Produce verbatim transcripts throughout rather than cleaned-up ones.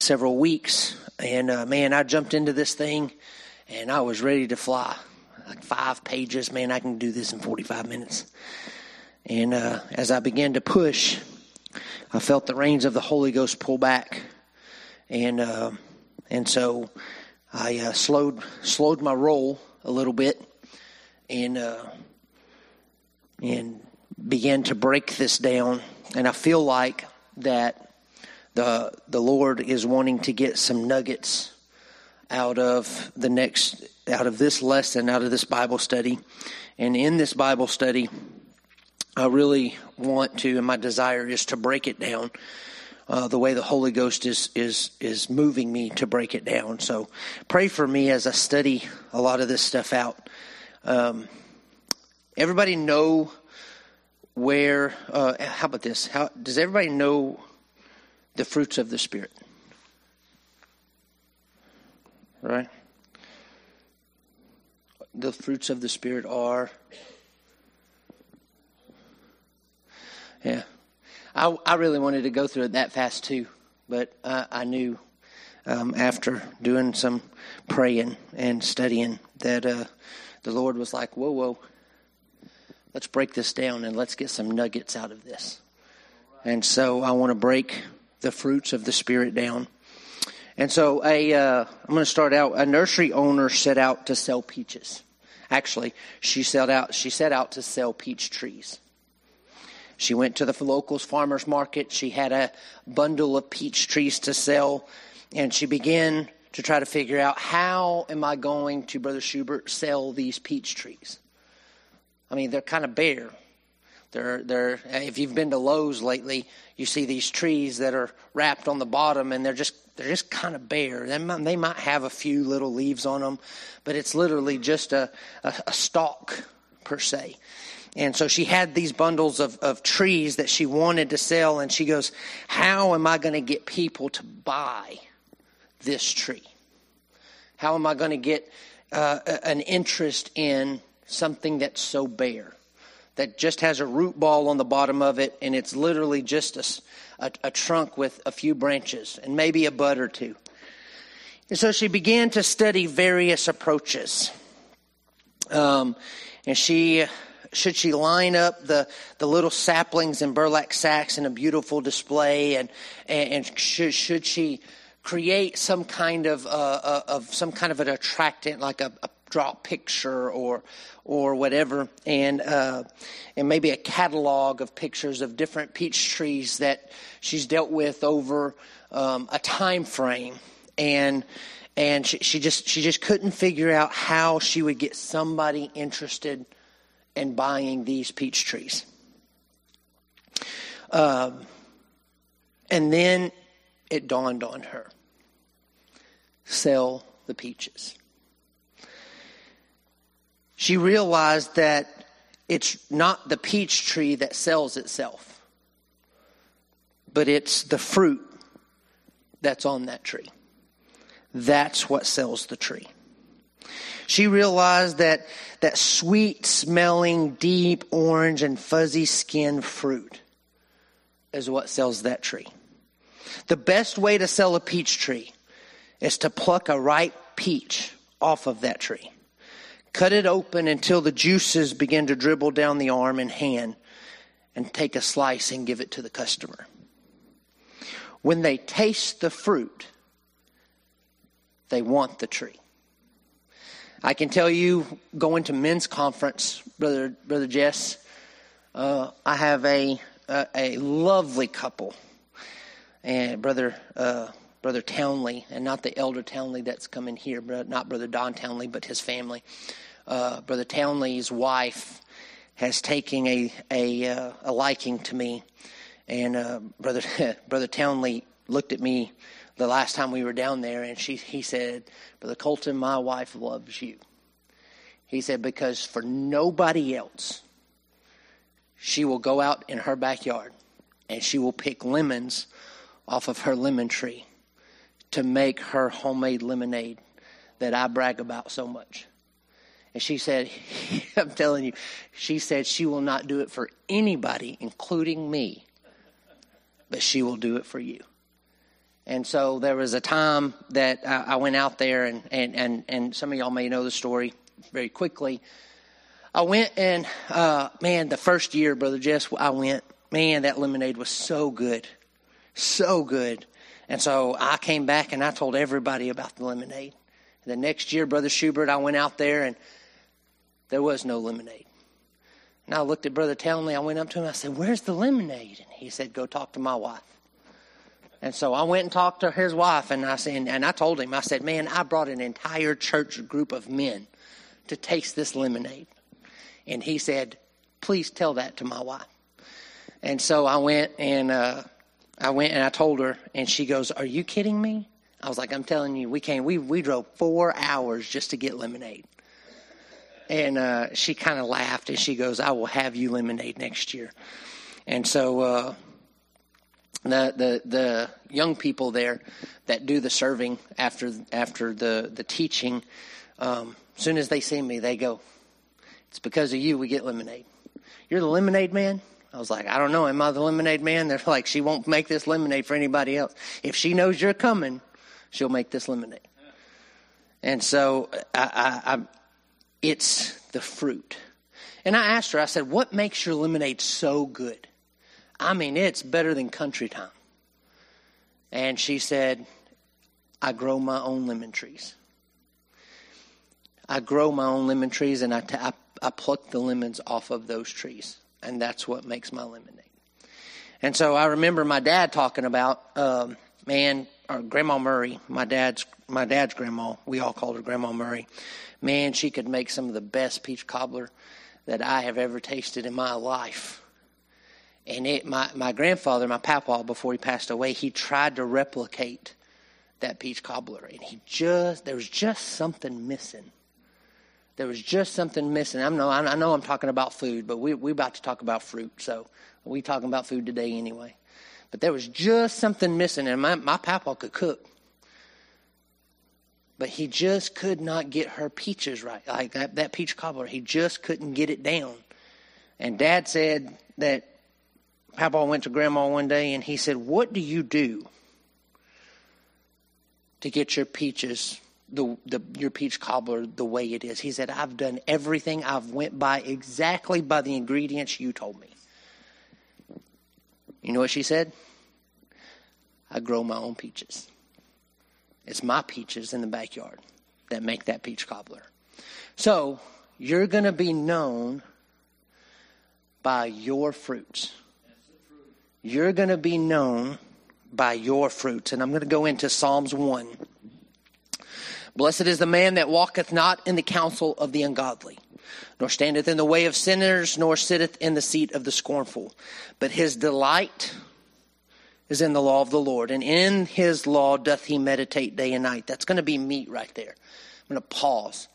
several weeks. And, uh, man, I jumped into this thing, and I was ready to fly. Like five pages, man, I can do this in forty-five minutes. And uh, as I began to push, I felt the reins of the Holy Ghost pull back. And uh, and so I uh, slowed slowed my roll a little bit and uh, and began to break this down. And I feel like that the the Lord is wanting to get some nuggets out of the next out of this lesson, out of this Bible study. And in this Bible study, I really want to, and my desire is to break it down uh, the way the Holy Ghost is is is moving me to break it down. So pray for me as I study a lot of this stuff out. Um, everybody know where? Uh, how about this? How does everybody know the fruits of the Spirit? Right? The fruits of the Spirit are... Yeah. I, I really wanted to go through it that fast too, but I, I knew um, after doing some praying and studying that uh, the Lord was like, whoa, whoa, let's break this down and let's get some nuggets out of this. And so I want to break the fruits of the Spirit down. And so a, uh, I'm going to start out. A nursery owner set out to sell peaches. Actually, she set out. She set out to sell peach trees. She went to the local farmer's market. She had a bundle of peach trees to sell, and she began to try to figure out, how am I going to, Brother Schubert, sell these peach trees? I mean, they're kind of bare. They're, they're, if you've been to Lowe's lately, you see these trees that are wrapped on the bottom, and they're just they're just kind of bare. They might, they might have a few little leaves on them, but it's literally just a, a, a stalk per se. And so she had these bundles of, of trees that she wanted to sell, and she goes, how am I going to get people to buy this tree? How am I going to get uh, an interest in something that's so bare, that just has a root ball on the bottom of it, and it's literally just a, a, a trunk with a few branches and maybe a bud or two? And so she began to study various approaches. Um, and she... Should she line up the, the little saplings in burlap sacks in a beautiful display, and and, and should should she create some kind of uh, uh, of some kind of an attractant, like a, a drop picture or or whatever, and uh, and maybe a catalog of pictures of different peach trees that she's dealt with over um, a time frame, and and she, she just she just couldn't figure out how she would get somebody interested and buying these peach trees. Um, and then it dawned on her. Sell the peaches. She realized that it's not the peach tree that sells itself, but it's the fruit that's on that tree. That's what sells the tree. She realized that that sweet-smelling, deep orange and fuzzy-skinned fruit is what sells that tree. The best way to sell a peach tree is to pluck a ripe peach off of that tree. Cut it open until the juices begin to dribble down the arm and hand, and take a slice and give it to the customer. When they taste the fruit, they want the tree. I can tell you, going to men's conference, brother, brother Jess, uh, I have a, a a lovely couple, and brother uh, brother Townley, and not the elder Townley that's coming here, but not brother Don Townley, but his family. Uh, brother Townley's wife has taken a a, uh, a liking to me, and uh, brother brother Townley looked at me the last time we were down there, and she he said, Brother Colton, my wife loves you. He said, because for nobody else, she will go out in her backyard and she will pick lemons off of her lemon tree to make her homemade lemonade that I brag about so much. And she said, I'm telling you, she said she will not do it for anybody, including me, but she will do it for you. And so there was a time that I, I went out there, and, and, and, and some of y'all may know the story very quickly. I went and, uh, man, the first year, Brother Jess, I went, man, that lemonade was so good, so good. And so I came back and I told everybody about the lemonade. The next year, Brother Schubert, I went out there and there was no lemonade. And I looked at Brother Townley. I went up to him. I said, "Where's the lemonade?" And he said, "Go talk to my wife." And so I went and talked to his wife, and I said, and I told him, I said, "Man, I brought an entire church group of men to taste this lemonade." And he said, "Please tell that to my wife." And so I went and uh, I went and I told her, and she goes, "Are you kidding me?" I was like, "I'm telling you, we came. We we drove four hours just to get lemonade." And uh, she kind of laughed, and she goes, "I will have you lemonade next year." And so uh, the the the young people there that do the serving after after the the teaching, um, as soon as they see me, they go, "It's because of you we get lemonade. You're the lemonade man." I was like, "I don't know. Am I the lemonade man?" They're like, "She won't make this lemonade for anybody else. If she knows you're coming, she'll make this lemonade." And so I, I, I, it's the fruit. And I asked her, I said, "What makes your lemonade so good? I mean, it's better than country time." And she said, "I grow my own lemon trees. I grow my own lemon trees, and I, t- I, I pluck the lemons off of those trees. And that's what makes my lemonade." And so I remember my dad talking about, um, man, or Grandma Murray, my dad's my dad's grandma. We all called her Grandma Murray. Man, she could make some of the best peach cobbler that I have ever tasted in my life. And it, my, my grandfather, my papa, before he passed away, he tried to replicate that peach cobbler. And he just, there was just something missing. There was just something missing. I know, I know I'm talking about food, but we, we're about to talk about fruit. So we're talking about food today anyway. But there was just something missing. And my, my papa could cook. But he just could not get her peaches right. Like that, that peach cobbler, he just couldn't get it down. And Dad said that Papa went to Grandma one day and he said, "What do you do to get your peaches The, the your peach cobbler the way it is?" He said, "I've done everything. I've went by exactly by the ingredients you told me." You know what she said? "I grow my own peaches. It's my peaches in the backyard that make that peach cobbler." So you're going to be known by your fruits. You're going to be known by your fruits. And I'm going to go into Psalms one. "Blessed is the man that walketh not in the counsel of the ungodly, nor standeth in the way of sinners, nor sitteth in the seat of the scornful. But his delight is in the law of the Lord, and in his law doth he meditate day and night." That's going to be meat right there. I'm going to pause.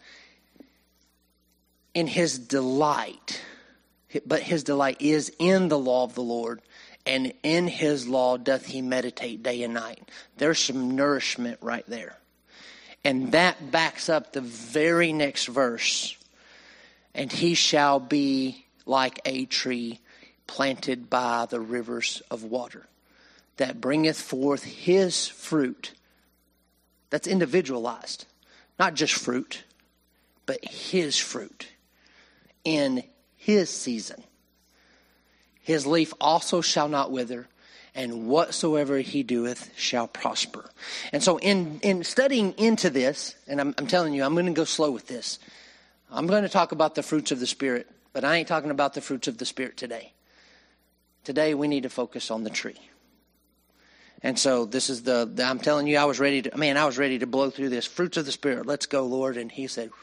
In his delight, but his delight is in the law of the Lord, and in his law doth he meditate day and night. There's some nourishment right there. And that backs up the very next verse. "And he shall be like a tree planted by the rivers of water, that bringeth forth his fruit." That's individualized. Not just fruit, but his fruit in his season. "His leaf also shall not wither, and whatsoever he doeth shall prosper." And so in, in studying into this, and I'm, I'm telling you, I'm going to go slow with this. I'm going to talk about the fruits of the Spirit, but I ain't talking about the fruits of the Spirit today. Today we need to focus on the tree. And so this is the, the I'm telling you, I was ready to, man, I was ready to blow through this. Fruits of the Spirit, let's go, Lord. And he said,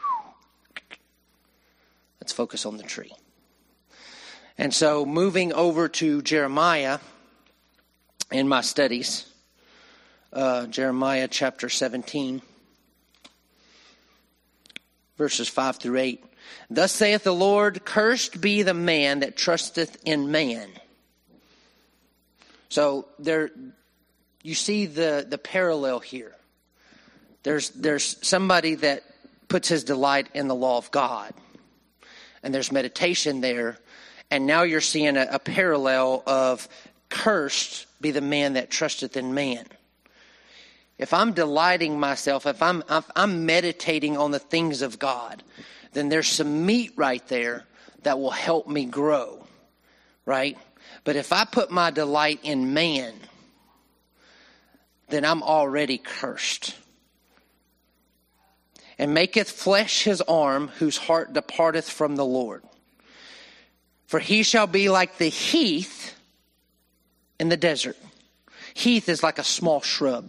let's focus on the tree. And so moving over to Jeremiah in my studies, uh, Jeremiah chapter seventeen, verses five through eight. "Thus saith the Lord, cursed be the man that trusteth in man." So there, you see the, the parallel here. There's there's somebody that puts his delight in the law of God, and there's meditation there. And now you're seeing a, a parallel of cursed be the man that trusteth in man. if I'm delighting myself, if I'm, if I'm meditating on the things of God, then there's some meat right there that will help me grow, right? But if I put my delight in man, then I'm already cursed. And maketh flesh his arm, whose heart departeth from the Lord. For he shall be like the heath in the desert. Heath is like a small shrub.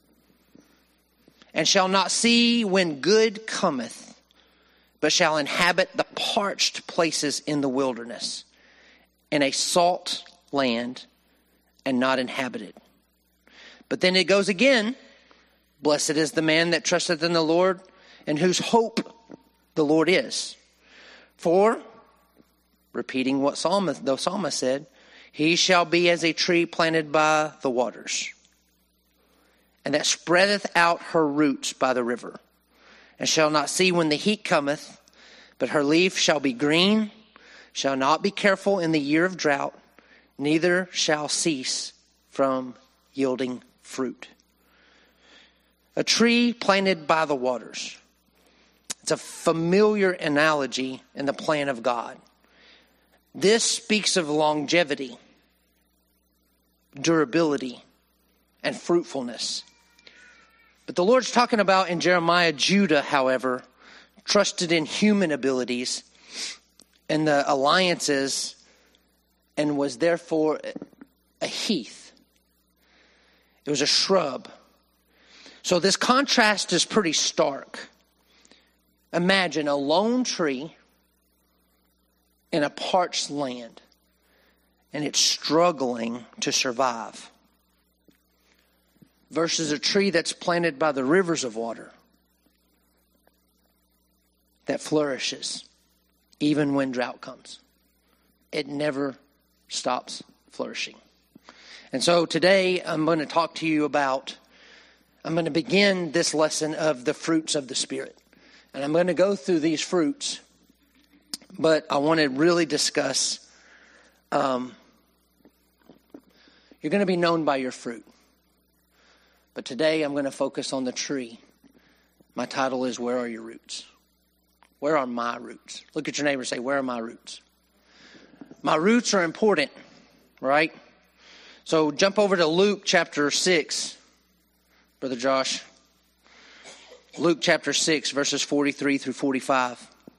And shall not see when good cometh, but shall inhabit the parched places in the wilderness, in a salt land, and not inhabited. But then it goes again. Blessed is the man that trusteth in the Lord, and whose hope the Lord is. For, repeating what psalmist, the psalmist said, he shall be as a tree planted by the waters, and that spreadeth out her roots by the river, and shall not see when the heat cometh, but her leaf shall be green, shall not be careful in the year of drought, neither shall cease from yielding fruit. A tree planted by the waters. It's a familiar analogy in the plan of God. This speaks of longevity, durability, and fruitfulness. But the Lord's talking about in Jeremiah, Judah, however, trusted in human abilities and the alliances, and was therefore a heath. It was a shrub. So this contrast is pretty stark. Imagine a lone tree in a parched land, and it's struggling to survive, versus a tree that's planted by the rivers of water that flourishes even when drought comes. It never stops flourishing. And so today I'm going to talk to you about, I'm going to begin this lesson of the fruits of the Spirit. And I'm going to go through these fruits, but I want to really discuss, um, you're going to be known by your fruit. But today I'm going to focus on the tree. My title is, Where Are Your Roots? Where are my roots? Look at your neighbor and say, where are my roots? My roots are important, right? So jump over to Luke chapter six, Brother Josh. Luke chapter six, verses forty-three through forty-five.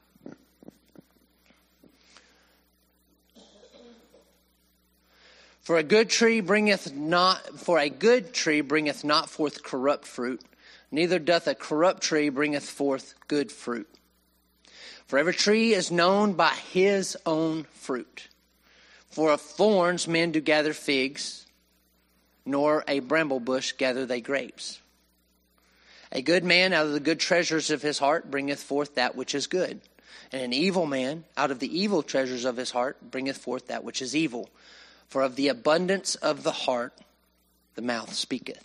For a good tree bringeth not for a good tree bringeth not forth corrupt fruit, neither doth a corrupt tree bringeth forth good fruit. For every tree is known by his own fruit. For of thorns men do gather figs, nor a bramble bush gather they grapes. A good man out of the good treasures of his heart bringeth forth that which is good. And an evil man out of the evil treasures of his heart bringeth forth that which is evil. For of the abundance of the heart the mouth speaketh.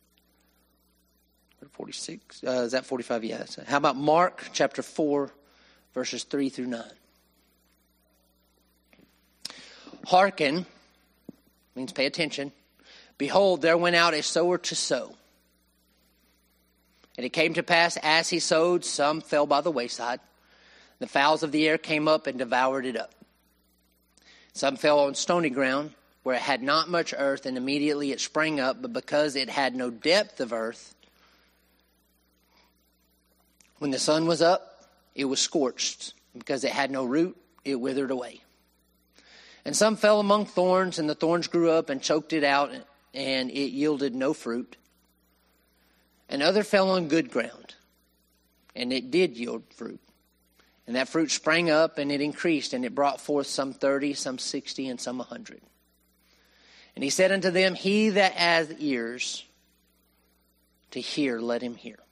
forty-six, uh, is that forty-five? Yes. How about Mark chapter four, verses three through nine? Hearken means pay attention. Behold, there went out a sower to sow. And it came to pass, as he sowed, some fell by the wayside. The fowls of the air came up and devoured it up. Some fell on stony ground, where it had not much earth, and immediately it sprang up, but because it had no depth of earth, when the sun was up, it was scorched. Because it had no root, it withered away. And some fell among thorns, and the thorns grew up and choked it out, and it yielded no fruit. And other fell on good ground, and it did yield fruit. And that fruit sprang up, and it increased, and it brought forth some thirty, some sixty, and some a hundred. And he said unto them, He that hath ears to hear, let him hear.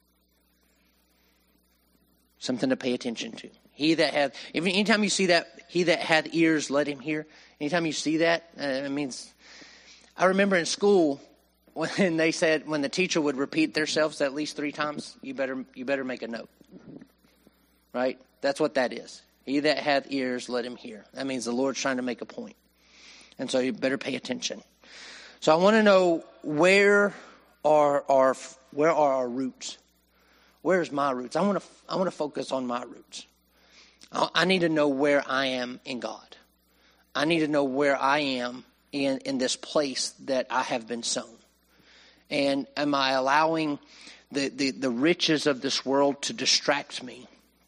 Something to pay attention to. He that hath, anytime you see that, he that hath ears, let him hear. Anytime you see that, uh, it means, I remember in school, when they said, when the teacher would repeat themselves at least three times, you better you better make a note. Right? That's what that is. He that hath ears, let him hear. That means the Lord's trying to make a point. And so you better pay attention. So I want to know, where are our where are our roots? Where's my roots? I want to I want to focus on my roots. I need to know where I am in God. I need to know where I am in, in this place that I have been sown. And am I allowing the, the, the riches of this world to distract me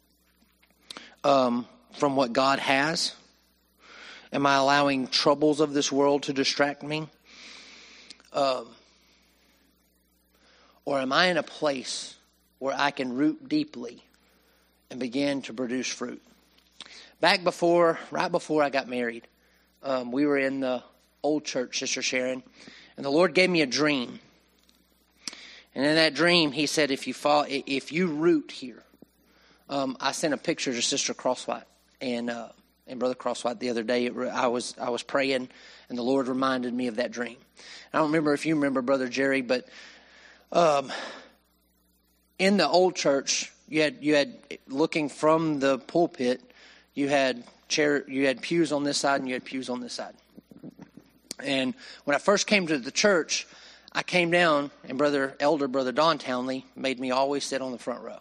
um, from what God has? Am I allowing troubles of this world to distract me? Um, or am I in a place where I can root deeply and begin to produce fruit? Back before, right before I got married, um, we were in the old church, Sister Sharon, and the Lord gave me a dream. And in that dream, He said, "If you fall, if you root here," um, I sent a picture to Sister Crosswhite and uh, and Brother Crosswhite the other day. It, I was I was praying, and the Lord reminded me of that dream. I don't remember if you remember, Brother Jerry, but um, in the old church, you had you had looking from the pulpit. You had chair, you had pews on this side and you had pews on this side. And when I first came to the church, I came down and Brother Elder Brother Don Townley made me always sit on the front row.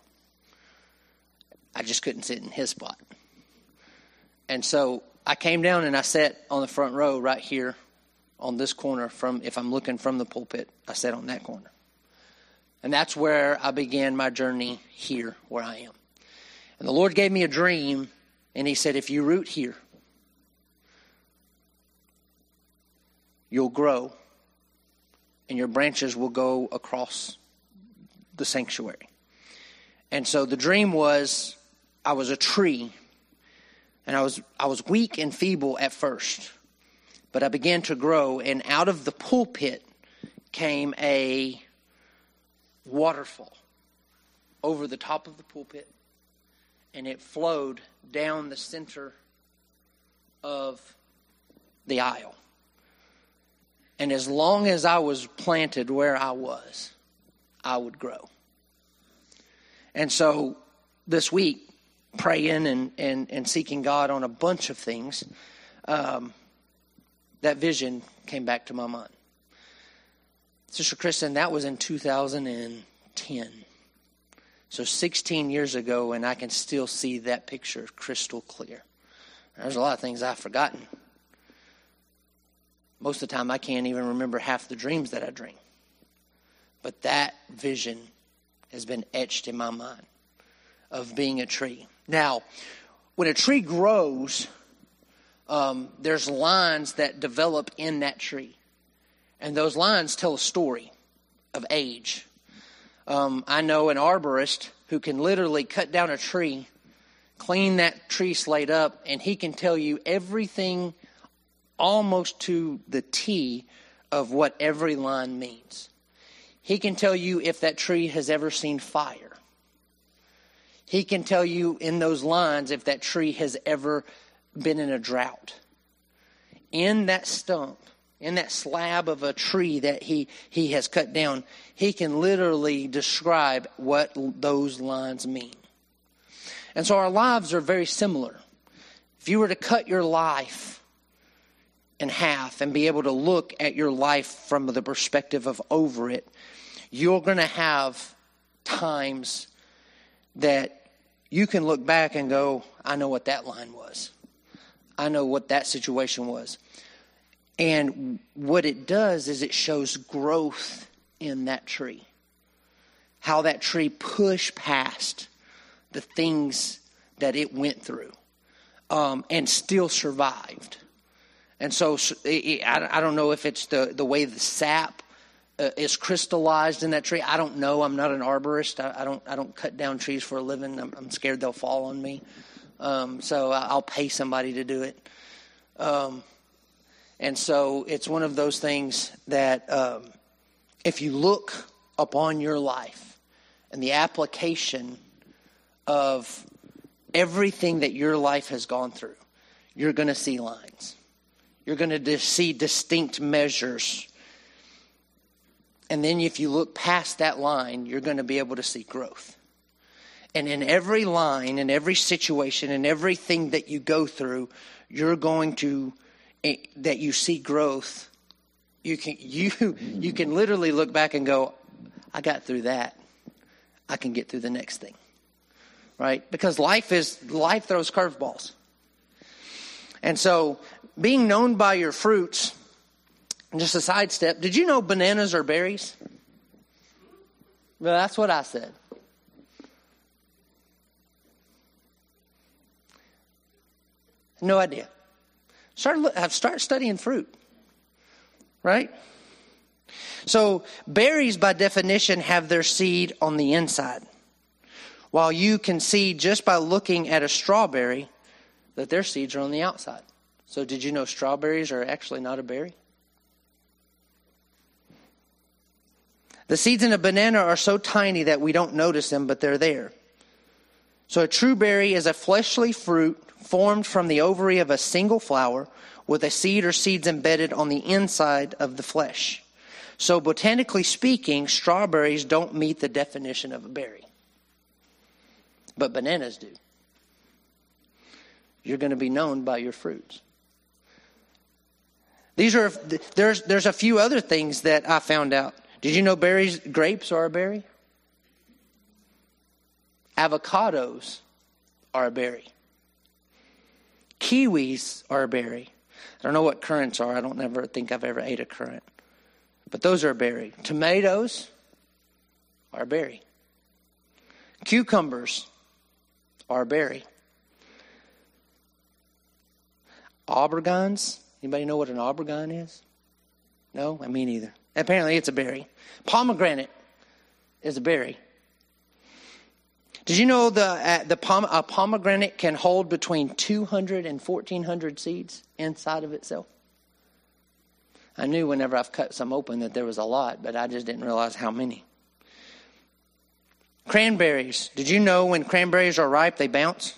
I just couldn't sit in his spot. And so I came down and I sat on the front row right here on this corner. From if I'm looking from the pulpit, I sat on that corner. And that's where I began my journey here where I am. And the Lord gave me a dream. And He said, if you root here, you'll grow and your branches will go across the sanctuary. And so the dream was, I was a tree and I was I was weak and feeble at first, but I began to grow, and out of the pulpit came a waterfall over the top of the pulpit. And it flowed down the center of the aisle. And as long as I was planted where I was, I would grow. And so this week, praying and, and, and seeking God on a bunch of things, um, that vision came back to my mind. Sister Kristen, that was in two thousand ten. So sixteen years ago, and I can still see that picture crystal clear. There's a lot of things I've forgotten. Most of the time, I can't even remember half the dreams that I dream. But that vision has been etched in my mind of being a tree. Now, when a tree grows, um, there's lines that develop in that tree. And those lines tell a story of age. Um, I know an arborist who can literally cut down a tree, clean that tree slate up, and he can tell you everything almost to the T of what every line means. He can tell you if that tree has ever seen fire. He can tell you in those lines if that tree has ever been in a drought. In that stump, in that slab of a tree that he, he has cut down, he can literally describe what those lines mean. And so our lives are very similar. If you were to cut your life in half and be able to look at your life from the perspective of over it, you're going to have times that you can look back and go, I know what that line was. I know what that situation was. And what it does is it shows growth in that tree. How that tree pushed past the things that it went through um, and still survived. And so it, I, I don't know if it's the, the way the sap uh, is crystallized in that tree. I don't know. I'm not an arborist. I, I don't I don't cut down trees for a living. I'm, I'm scared they'll fall on me. Um, so I'll pay somebody to do it. Um And so it's one of those things that um, if you look upon your life and the application of everything that your life has gone through, you're going to see lines. You're going to see distinct measures. And then if you look past that line, you're going to be able to see growth. And in every line, in every situation, in everything that you go through, you're going to that you see growth. You can you you can literally look back and go, I got through that, I can get through the next thing. Right? Because life is life throws curveballs. And so being known by your fruits, just a sidestep, did you know bananas are berries? Well, that's what I said. No idea. Start, I've started studying fruit. Right? So berries, by definition, have their seed on the inside. While you can see just by looking at a strawberry that their seeds are on the outside. So did you know strawberries are actually not a berry? The seeds in a banana are so tiny that we don't notice them, but they're there. So a true berry is a fleshly fruit formed from the ovary of a single flower with a seed or seeds embedded on the inside of the flesh. So botanically speaking, strawberries don't meet the definition of a berry. But bananas do. You're going to be known by your fruits. These are there's there's a few other things that I found out. Did you know berries, grapes are a berry? Avocados are a berry. Kiwis are a berry. I don't know what currants are. I don't never think I've ever ate a currant. But those are a berry. Tomatoes are a berry. Cucumbers are a berry. Aubergines. Anybody know what an aubergine is? No? I mean neither. Apparently it's a berry. Pomegranate is a berry. Did you know the uh, the pom- a pomegranate can hold between two hundred and fourteen hundred seeds inside of itself? I knew whenever I've cut some open that there was a lot, but I just didn't realize how many. Cranberries. Did you know when cranberries are ripe, they bounce?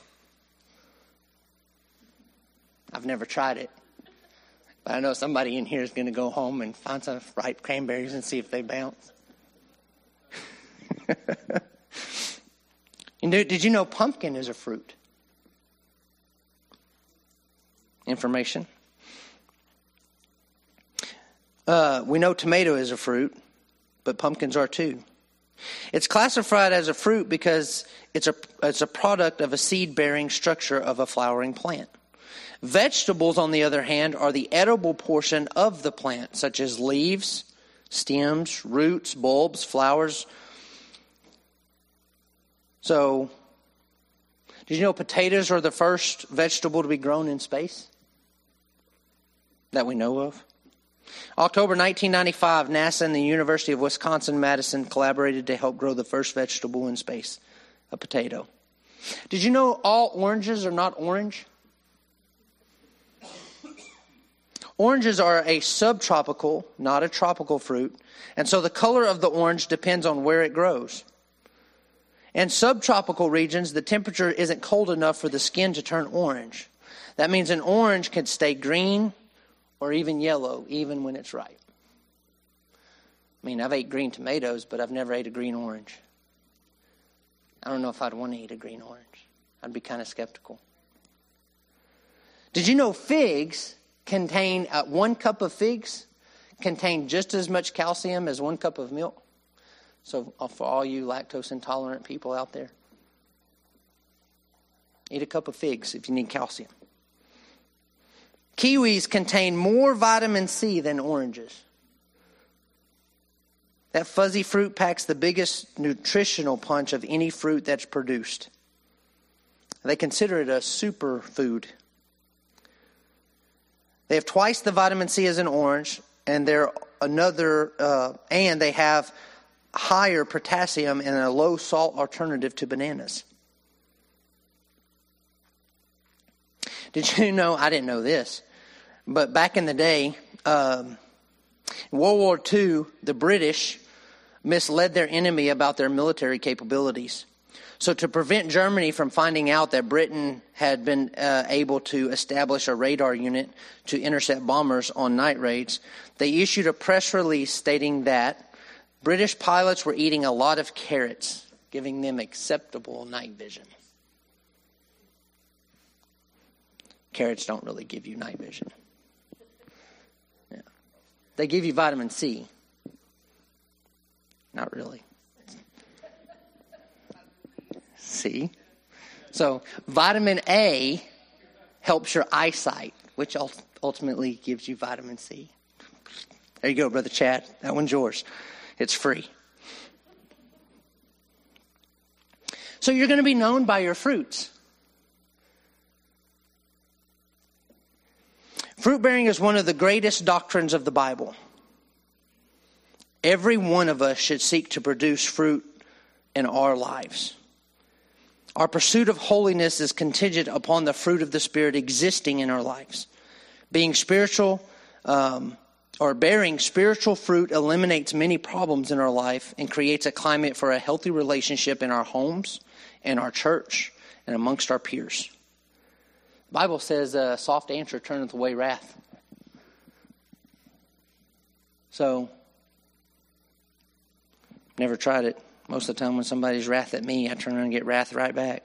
I've never tried it. But I know somebody in here is going to go home and find some ripe cranberries and see if they bounce. And did you know pumpkin is a fruit? Information. Uh, we know tomato is a fruit, but pumpkins are too. It's classified as a fruit because it's a it's a product of a seed-bearing structure of a flowering plant. Vegetables, on the other hand, are the edible portion of the plant, such as leaves, stems, roots, bulbs, flowers. So, did you know potatoes are the first vegetable to be grown in space that we know of? October nineteen ninety-five, NASA and the University of Wisconsin-Madison collaborated to help grow the first vegetable in space, a potato. Did you know all oranges are not orange? Oranges are a subtropical, not a tropical fruit, and so the color of the orange depends on where it grows. In subtropical regions, the temperature isn't cold enough for the skin to turn orange. That means an orange can stay green or even yellow, even when it's ripe. I mean, I've ate green tomatoes, but I've never ate a green orange. I don't know if I'd want to eat a green orange. I'd be kind of skeptical. Did you know figs contain, uh, one cup of figs contain just as much calcium as one cup of milk? So uh, for all you lactose intolerant people out there, eat a cup of figs if you need calcium. Kiwis contain more vitamin C than oranges. That fuzzy fruit packs the biggest nutritional punch of any fruit that's produced. They consider it a superfood. They have twice the vitamin C as an orange, and they're another, uh, and they have higher potassium and a low salt alternative to bananas. Did you know, I didn't know this, but back in the day, um, in World War Two, the British misled their enemy about their military capabilities. So to prevent Germany from finding out that Britain had been uh, able to establish a radar unit to intercept bombers on night raids, they issued a press release stating that British pilots were eating a lot of carrots, giving them acceptable night vision. Carrots don't really give you night vision. Yeah. They give you vitamin C. Not really. C. So vitamin A helps your eyesight, which ultimately gives you vitamin C. There you go, Brother Chad. That one's yours. It's free. So you're going to be known by your fruits. Fruit bearing is one of the greatest doctrines of the Bible. Every one of us should seek to produce fruit in our lives. Our pursuit of holiness is contingent upon the fruit of the Spirit existing in our lives. Being spiritual, um, or bearing spiritual fruit eliminates many problems in our life and creates a climate for a healthy relationship in our homes, in our church, and amongst our peers. The Bible says a soft answer turneth away wrath. So, never tried it. Most of the time when somebody's wrath at me, I turn around and get wrath right back.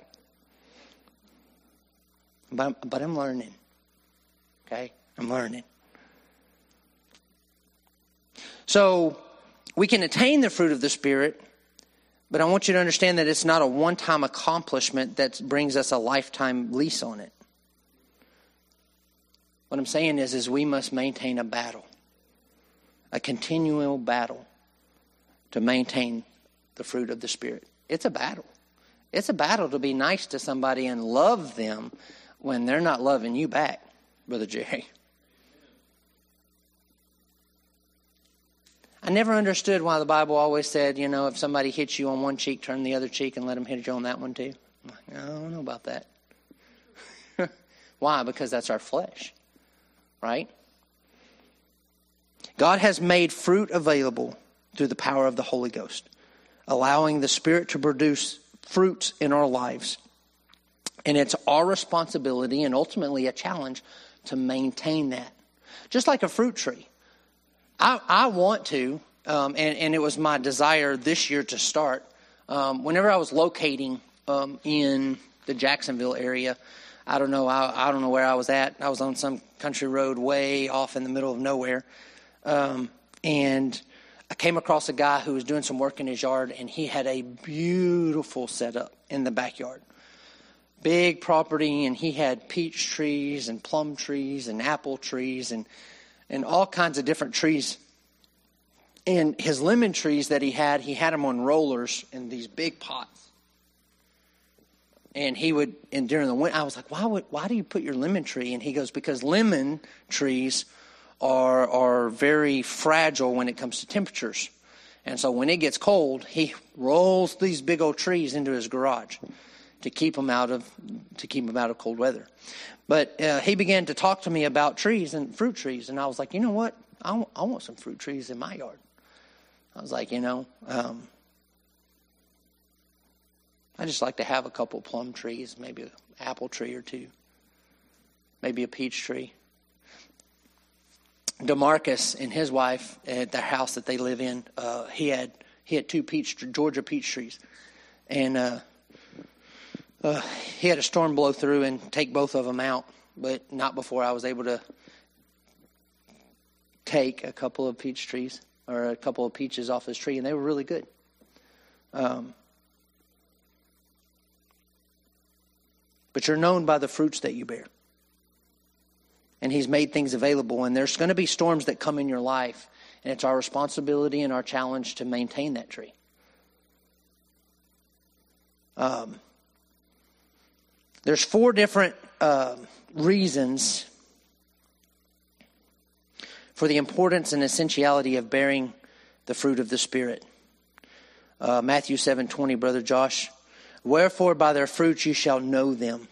But, but I'm learning. Okay? I'm learning. So, we can attain the fruit of the Spirit, but I want you to understand that it's not a one-time accomplishment that brings us a lifetime lease on it. What I'm saying is, is we must maintain a battle. A continual battle to maintain the fruit of the Spirit. It's a battle. It's a battle to be nice to somebody and love them when they're not loving you back, Brother Jerry. I never understood why the Bible always said, you know, if somebody hits you on one cheek, turn the other cheek and let them hit you on that one too. I'm like, I don't know about that. Why? Because that's our flesh, right? God has made fruit available through the power of the Holy Ghost, allowing the Spirit to produce fruits in our lives. And it's our responsibility and ultimately a challenge to maintain that. Just like a fruit tree. I, I want to, um, and, and it was my desire this year to start. Um, whenever I was locating um, in the Jacksonville area, I don't know, I, I don't know where I was at. I was on some country road way off in the middle of nowhere. Um, and I came across a guy who was doing some work in his yard, and he had a beautiful setup in the backyard. Big property, and he had peach trees and plum trees and apple trees and and all kinds of different trees. And his lemon trees that he had, he had them on rollers in these big pots. And he would, and during the winter, I was like, why would, why do you put your lemon tree? And he goes, because lemon trees are are very fragile when it comes to temperatures. And so when it gets cold, he rolls these big old trees into his garage to keep them out of to keep them out of cold weather. But uh, he began to talk to me about trees and fruit trees, and I was like, you know what? I, w- I want some fruit trees in my yard. I was like, you know, um, I just like to have a couple plum trees, maybe an apple tree or two, maybe a peach tree. DeMarcus and his wife at their house that they live in, uh, he had he had two peach Georgia peach trees, and uh, uh, he had a storm blow through and take both of them out, but not before I was able to take a couple of peach trees or a couple of peaches off his tree, and they were really good. Um, but you're known by the fruits that you bear. And he's made things available. And there's going to be storms that come in your life. And it's our responsibility and our challenge to maintain that tree. Um, there's four different uh, reasons for the importance and essentiality of bearing the fruit of the Spirit. Uh, Matthew seven twenty, Brother Josh. Wherefore by their fruits you shall know them.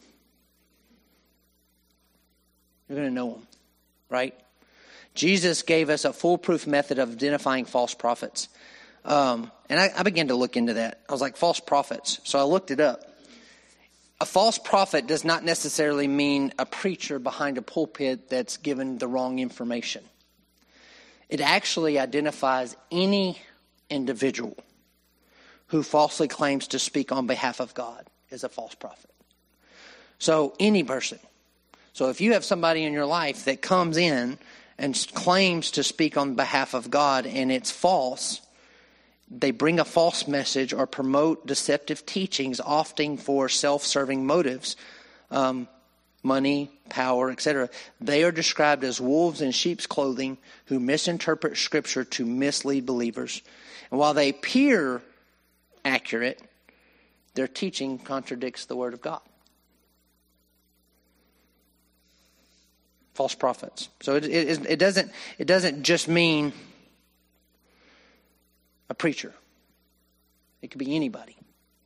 You're going to know them, right? Jesus gave us a foolproof method of identifying false prophets. Um, and I, I began to look into that. I was like, false prophets. So I looked it up. A false prophet does not necessarily mean a preacher behind a pulpit that's given the wrong information. It actually identifies any individual who falsely claims to speak on behalf of God as a false prophet. So any person. So if you have somebody in your life that comes in and claims to speak on behalf of God and it's false, They bring a false message or promote deceptive teachings, often for self-serving motives, um, money, power, et cetera. They are described as wolves in sheep's clothing who misinterpret Scripture to mislead believers. And while they appear accurate, their teaching contradicts the Word of God. False prophets. So it, it, it doesn't it doesn't just mean a preacher. It could be anybody.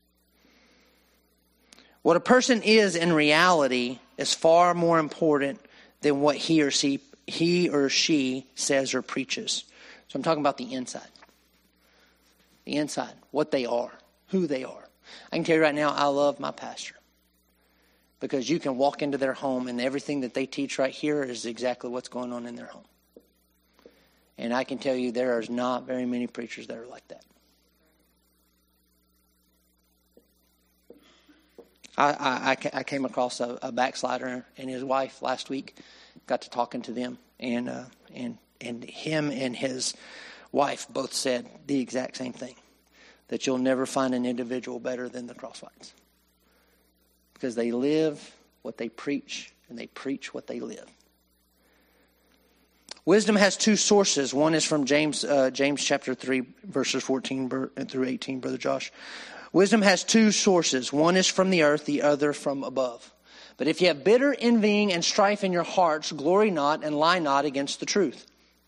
What a person is in reality is far more important than what he or she he or she says or preaches. So I'm talking about the inside. The inside, what they are, who they are. I can tell you right now, I love my pastor. Because you can walk into their home and everything that they teach right here is exactly what's going on in their home. And I can tell you there are not very many preachers that are like that. I, I, I came across a, a backslider and his wife last week. Got to talking to them. And, uh, and, and him and his wife both said the exact same thing. That you'll never find an individual better than the Crosswhites. Because they live what they preach, and they preach what they live. Wisdom has two sources. One is from James, uh, James chapter three, verses fourteen through eighteen, Brother Josh. Wisdom has two sources. One is from the earth, the other from above. But if you have bitter envying and strife in your hearts, glory not and lie not against the truth.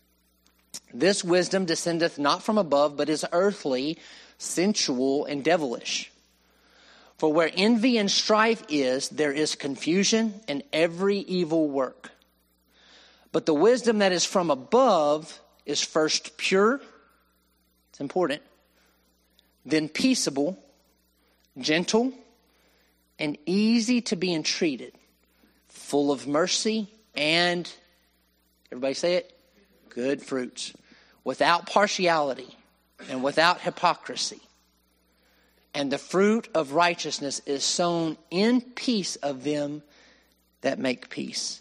This wisdom descendeth not from above, but is earthly, sensual, and devilish. For where envy and strife is, there is confusion and every evil work. But the wisdom that is from above is first pure, it's important, then peaceable, gentle, and easy to be entreated, full of mercy and, everybody say it, good fruits, without partiality and without hypocrisy. And the fruit of righteousness is sown in peace of them that make peace.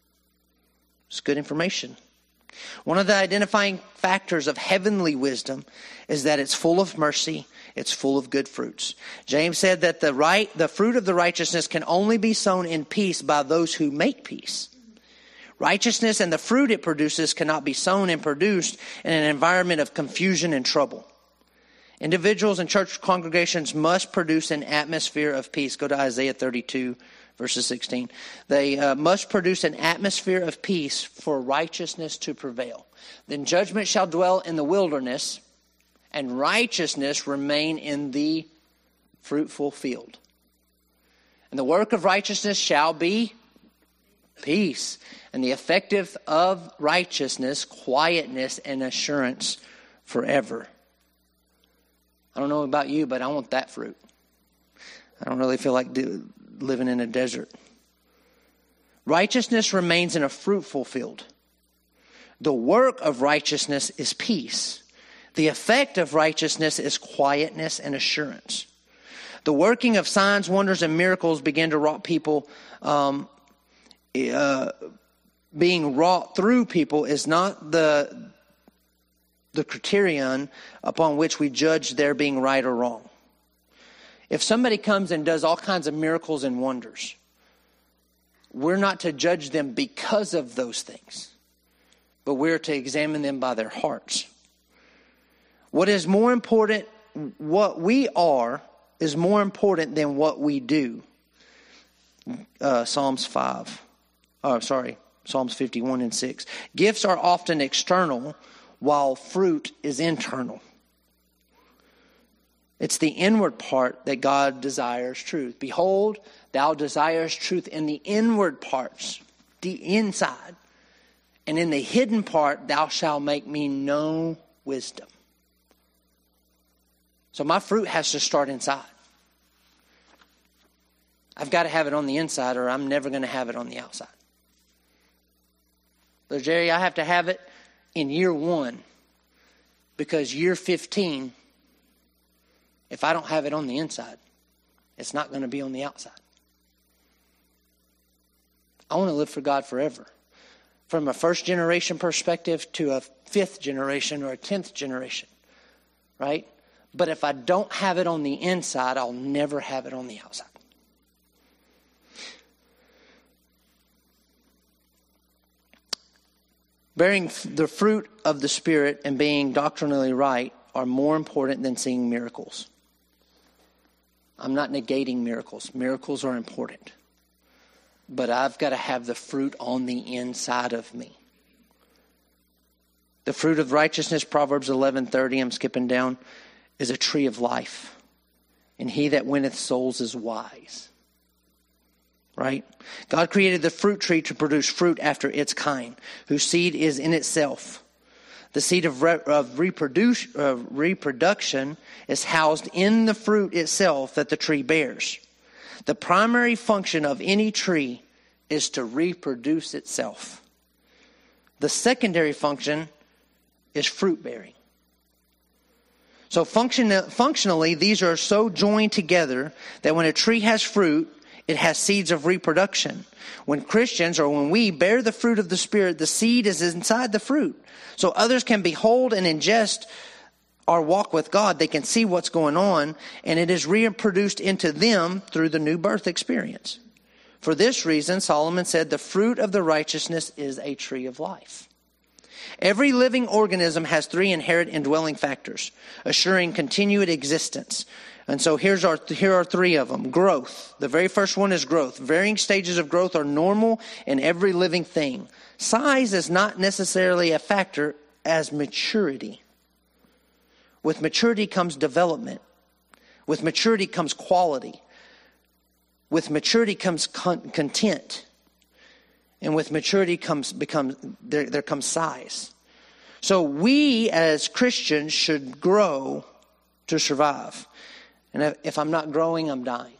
It's good information. One of the identifying factors of heavenly wisdom is that it's full of mercy, it's full of good fruits. James said that the right, the fruit of the righteousness can only be sown in peace by those who make peace. Righteousness and the fruit it produces cannot be sown and produced in an environment of confusion and trouble. Individuals and church congregations must produce an atmosphere of peace. Go to Isaiah thirty-two, verses sixteen. They uh, must produce an atmosphere of peace for righteousness to prevail. Then judgment shall dwell in the wilderness, and righteousness remain in the fruitful field. And the work of righteousness shall be peace. And the effective of righteousness, quietness, and assurance forever. I don't know about you, but I want that fruit. I don't really feel like do, living in a desert. Righteousness remains in a fruitful field. The work of righteousness is peace. The effect of righteousness is quietness and assurance. The working of signs, wonders, and miracles begin to wrought people. Um, uh, being wrought through people is not the the criterion upon which we judge their being right or wrong. If somebody comes and does all kinds of miracles and wonders, we're not to judge them because of those things, but we're to examine them by their hearts. What is more important, what we are, is more important than what we do. Uh, Psalms five. Oh, sorry. Psalms fifty-one and six. Gifts are often external, while fruit is internal. It's the inward part that God desires truth. Behold, thou desirest truth in the inward parts, the inside. And in the hidden part, thou shalt make me know wisdom. So my fruit has to start inside. I've got to have it on the inside, or I'm never going to have it on the outside. Brother Jerry, I have to have it in year one, because year fifteen, if I don't have it on the inside, it's not going to be on the outside. I want to live for God forever. From a first generation perspective to a fifth generation or a tenth generation, right? But if I don't have it on the inside, I'll never have it on the outside. Bearing the fruit of the Spirit and being doctrinally right are more important than seeing miracles. I'm not negating miracles. Miracles are important. But I've got to have the fruit on the inside of me. The fruit of righteousness, Proverbs eleven thirty, I'm skipping down, is a tree of life. And he that winneth souls is wise. Right? God created the fruit tree to produce fruit after its kind, whose seed is in itself. The seed of, re- of reproduce, uh, reproduction is housed in the fruit itself that the tree bears. The primary function of any tree is to reproduce itself. The secondary function is fruit bearing. So function, functionally, these are so joined together that when a tree has fruit, it has seeds of reproduction. When Christians, or when we bear the fruit of the Spirit, the seed is inside the fruit. So others can behold and ingest our walk with God. They can see what's going on, and it is reproduced into them through the new birth experience. For this reason, Solomon said, the fruit of the righteousness is a tree of life. Every living organism has three inherent indwelling factors, assuring continued existence. And so here's our, here are three of them. Growth. The very first one is growth. Varying stages of growth are normal in every living thing. Size is not necessarily a factor as maturity. With maturity comes development. With maturity comes quality. With maturity comes con- content. And with maturity comes becomes there, there comes size. So we as Christians should grow to survive. And if I'm not growing, I'm dying.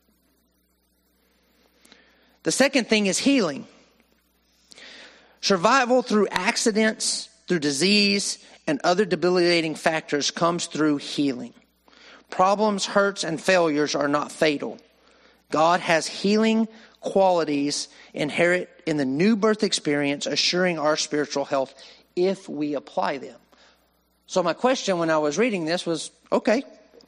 The second thing is healing. Survival through accidents, through disease, and other debilitating factors comes through healing. Problems, hurts, and failures are not fatal. God has healing qualities inherent in the new birth experience, assuring our spiritual health if we apply them. So my question when I was reading this was, okay,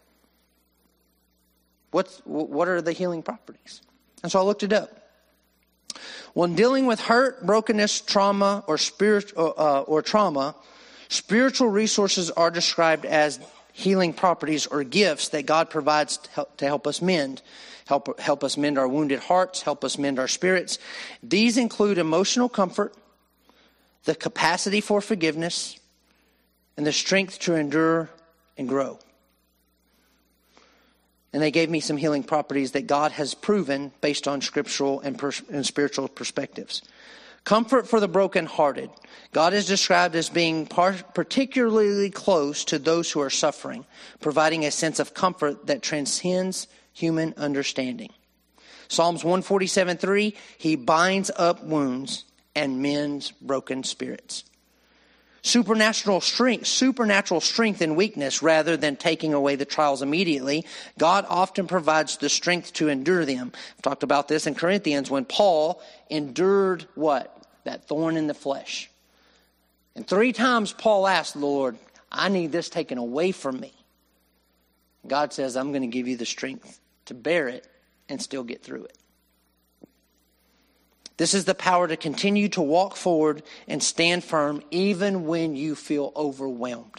what's, what are the healing properties? And so I looked it up. When dealing with hurt, brokenness, trauma, or spirit, uh, or trauma, spiritual resources are described as healing properties or gifts that God provides to help, to help us mend. Help, help us mend our wounded hearts, help us mend our spirits. These include emotional comfort, the capacity for forgiveness, and the strength to endure and grow. And they gave me some healing properties that God has proven based on scriptural and, pers- and spiritual perspectives. Comfort for the brokenhearted. God is described as being par- particularly close to those who are suffering, providing a sense of comfort that transcends human understanding. Psalms one forty-seven three, he binds up wounds and mends broken spirits. Supernatural strength, supernatural strength in weakness rather than taking away the trials immediately. God often provides the strength to endure them. I've talked about this in Corinthians when Paul endured what? That thorn in the flesh. And three times Paul asked, Lord, I need this taken away from me. God says, I'm going to give you the strength to bear it and still get through it. This is the power to continue to walk forward and stand firm even when you feel overwhelmed.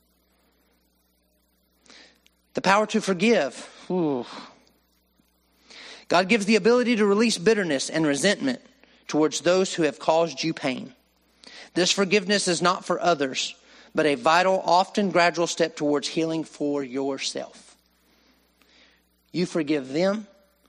The power to forgive. Ooh. God gives the ability to release bitterness and resentment towards those who have caused you pain. This forgiveness is not for others, but a vital, often gradual step towards healing for yourself. You forgive them,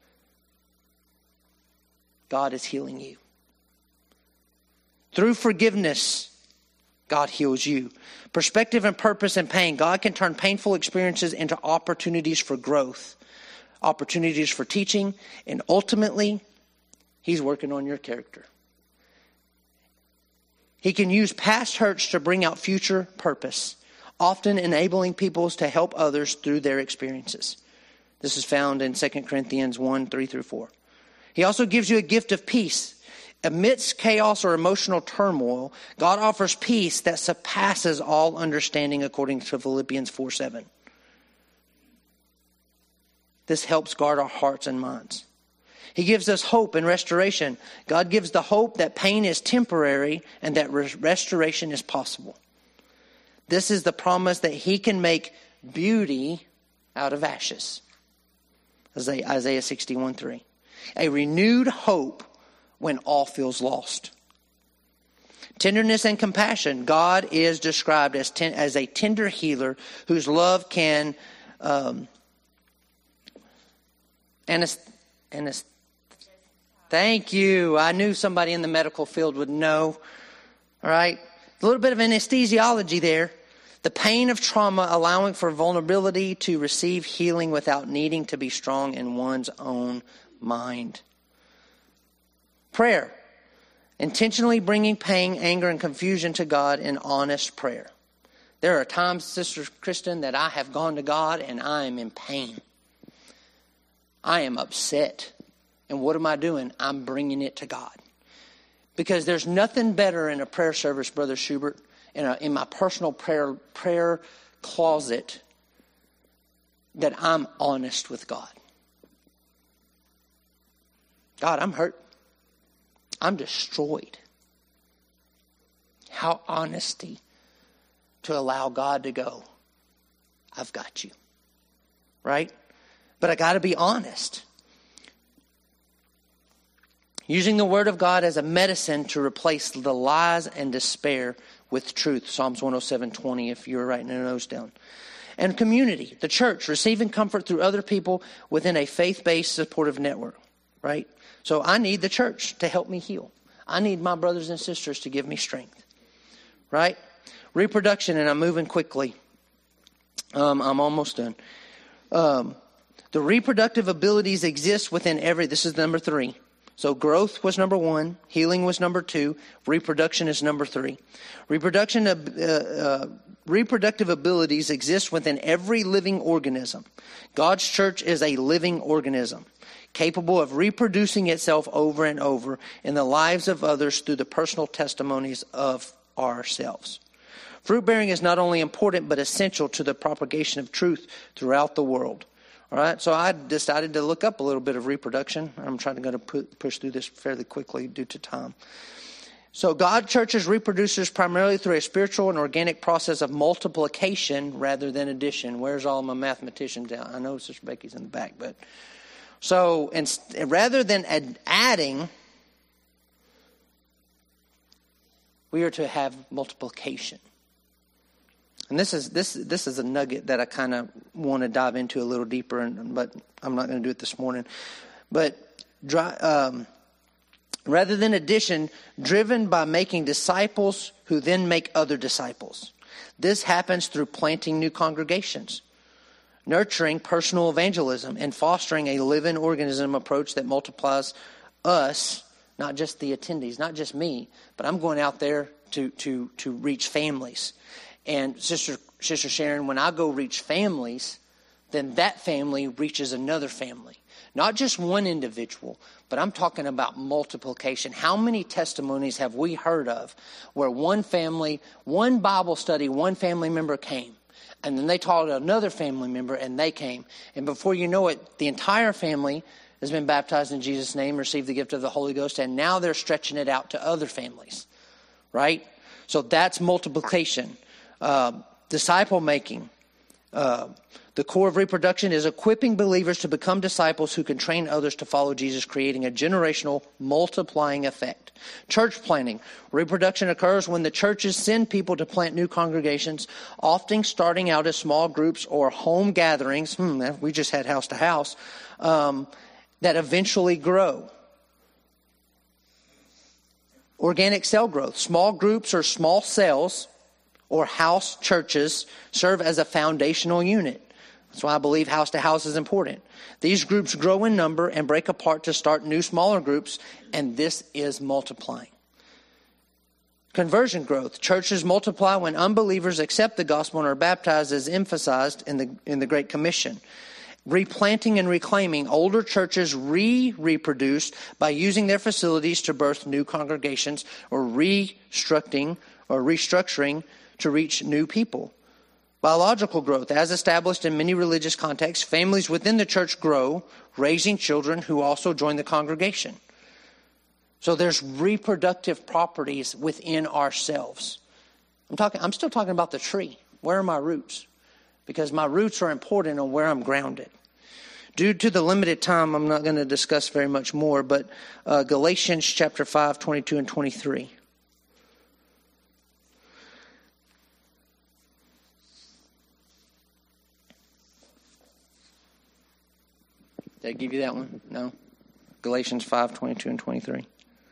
God is healing you. Through forgiveness, God heals you. Perspective and purpose and pain. God can turn painful experiences into opportunities for growth, opportunities for teaching, and ultimately, He's working on your character. He can use past hurts to bring out future purpose, often enabling people to help others through their experiences. This is found in Second Corinthians one, three through four. He also gives you a gift of peace. Amidst chaos or emotional turmoil, God offers peace that surpasses all understanding according to Philippians four seven. This helps guard our hearts and minds. He gives us hope and restoration. God gives the hope that pain is temporary and that restoration is possible. This is the promise that he can make beauty out of ashes. Isaiah sixty-one three. A renewed hope when all feels lost. Tenderness and compassion. God is described as ten, as a tender healer whose love can um, anest, anest, thank you. I knew somebody in the medical field would know. All right. A little bit of anesthesiology there. The pain of trauma allowing for vulnerability to receive healing without needing to be strong in one's own mind. Prayer. Intentionally bringing pain, anger, and confusion to God in honest prayer. There are times, Sister Kristen, that I have gone to God and I am in pain. I am upset. And what am I doing? I'm bringing it to God. Because there's nothing better in a prayer service, Brother Schubert, in, a, in my personal prayer prayer closet, that I'm honest with God. God, I'm hurt. I'm destroyed. How honesty to allow God to go, I've got you. Right? But I got to be honest. Using the Word of God as a medicine to replace the lies and despair with truth. Psalms one oh seven twenty, if you're writing a note down. And community, the church, receiving comfort through other people within a faith-based supportive network. Right? So I need the church to help me heal. I need my brothers and sisters to give me strength. Right? Reproduction, and I'm moving quickly. Um, I'm almost done. Um, the reproductive abilities exist within every, this is number three. So growth was number one, healing was number two, reproduction is number three. Reproduction, uh, uh, reproductive abilities exist within every living organism. God's church is a living organism, capable of reproducing itself over and over in the lives of others through the personal testimonies of ourselves. Fruit bearing is not only important but essential to the propagation of truth throughout the world. All right, so I decided to look up a little bit of reproduction. I'm trying to go to push through this fairly quickly due to time. So God churches reproduces primarily through a spiritual and organic process of multiplication rather than addition. Where's all my mathematicians out? I know Sister Becky's in the back, but so and rather than ad- adding, we are to have multiplication. And this is this this is a nugget that I kind of want to dive into a little deeper, and, but I'm not going to do it this morning. But dry, um, rather than addition, driven by making disciples who then make other disciples. This happens through planting new congregations, nurturing personal evangelism, and fostering a living organism approach that multiplies us, not just the attendees, not just me, but I'm going out there to to to reach families. And Sister Sister Sharon, when I go reach families, then that family reaches another family. Not just one individual, but I'm talking about multiplication. How many testimonies have we heard of where one family, one Bible study, one family member came, and then they taught another family member and they came. And before you know it, the entire family has been baptized in Jesus' name, received the gift of the Holy Ghost, and now they're stretching it out to other families. Right? So that's multiplication. Uh, disciple making. Uh, the core of reproduction is equipping believers to become disciples who can train others to follow Jesus, creating a generational multiplying effect. Church planting. Reproduction occurs when the churches send people to plant new congregations, often starting out as small groups or home gatherings. Hmm, we just had house to house, um, that eventually grow. Organic cell growth. Small groups or small cells or house churches serve as a foundational unit. That's why I believe house to house is important. These groups grow in number and break apart to start new smaller groups, and this is multiplying. Conversion growth. Churches multiply when unbelievers accept the gospel and are baptized, as emphasized in the in the Great Commission. Replanting and reclaiming. Older churches re-reproduce by using their facilities to birth new congregations, or restructuring or restructuring to reach new people. Biological growth. As established in many religious contexts, families within the church grow, raising children who also join the congregation. So there's reproductive properties within ourselves. I'm talking. I'm still talking about the tree. Where are my roots? Because my roots are important on where I'm grounded. Due to the limited time, I'm not going to discuss very much more, but uh, Galatians chapter five, twenty-two and twenty-three. Did I give you that one? No? Galatians five, twenty-two and twenty-three.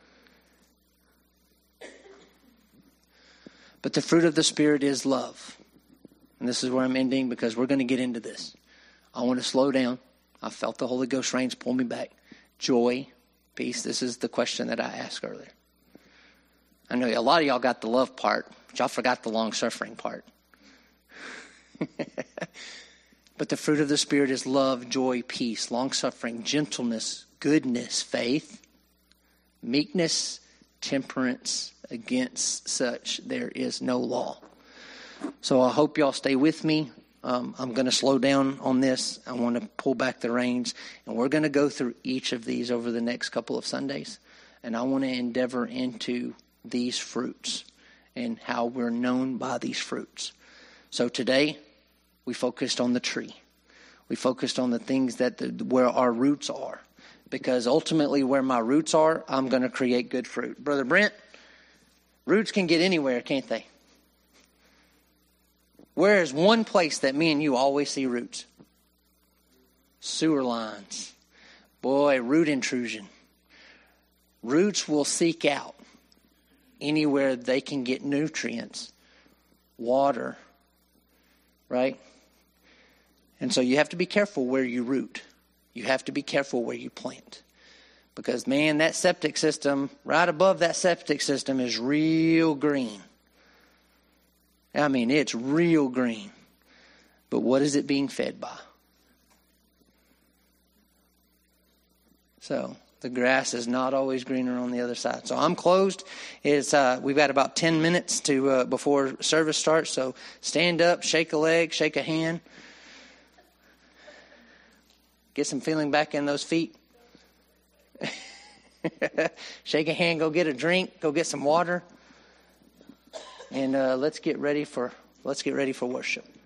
But the fruit of the Spirit is love. And this is where I'm ending because we're going to get into this. I want to slow down. I felt the Holy Ghost reins pull me back. Joy, peace. This is the question that I asked earlier. I know a lot of y'all got the love part, but y'all forgot the long-suffering part. But the fruit of the Spirit is love, joy, peace, long-suffering, gentleness, goodness, faith, meekness, temperance. Against such there is no law. So I hope y'all stay with me. Um, I'm going to slow down on this. I want to pull back the reins. And we're going to go through each of these over the next couple of Sundays. And I want to endeavor into these fruits and how we're known by these fruits. So today, we focused on the tree. We focused on the things that the, where our roots are. Because ultimately, where my roots are, I'm going to create good fruit. Brother Brent, roots can get anywhere, can't they? Where is one place that me and you always see roots? Sewer lines. Boy, root intrusion. Roots will seek out anywhere they can get nutrients, water, right? And so you have to be careful where you root. You have to be careful where you plant. Because, man, that septic system, right above that septic system is real green. I mean, it's real green. But what is it being fed by? So, the grass is not always greener on the other side. So, I'm closed. It's uh, we've got about ten minutes to uh, before service starts. So, stand up, shake a leg, shake a hand. Get some feeling back in those feet. Shake a hand, go get a drink, go get some water, and uh, let's get ready for let's get ready for worship.